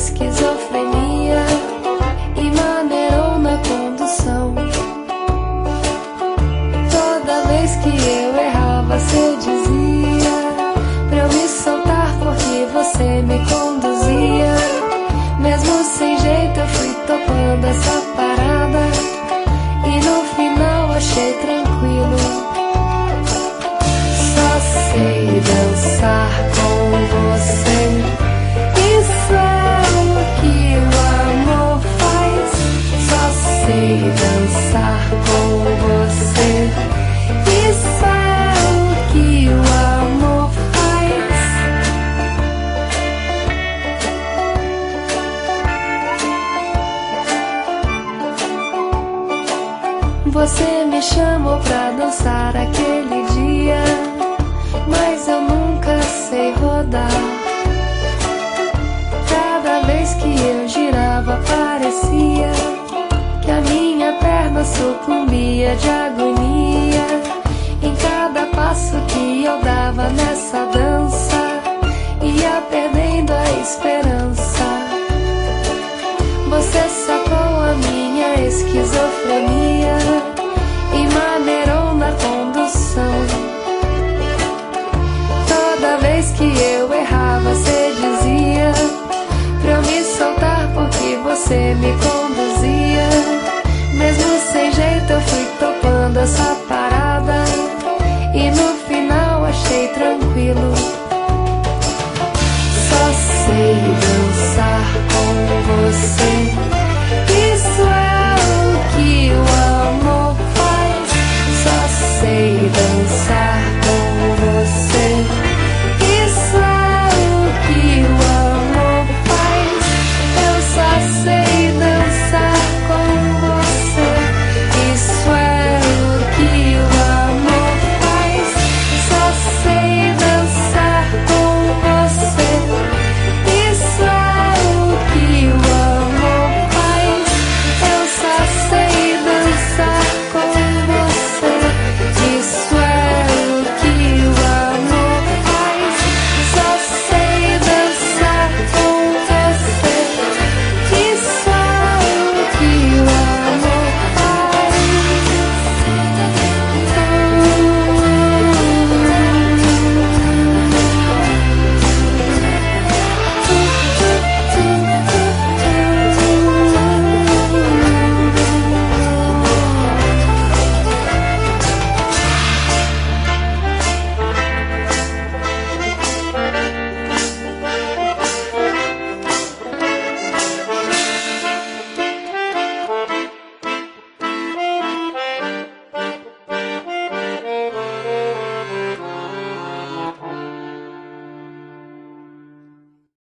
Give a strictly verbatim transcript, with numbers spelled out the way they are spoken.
esquizofrenia e maneirou na condução. Toda vez que eu errava, você dizia pra eu me soltar porque você me conduzia. Mesmo sem jeito eu fui topando essa parada e no final achei tranquilo. Só sei dançar com você, isso é o que o amor faz. Só sei dançar com você, isso é o que o amor faz. Você me chamou pra dançar aquele dia, mas eu nunca sei rodar. Cada vez que eu girava parecia que a minha perna sucumbia de agonia. Em cada passo que eu dava nessa dança, ia perdendo a esperança. Você sacou a minha esquizofrenia e maneirou na condução. Toda vez que eu errava, você dizia pra eu me soltar porque você me conduzia. Mesmo sem jeito eu fui topando essa parada e no final achei tranquilo. Só sei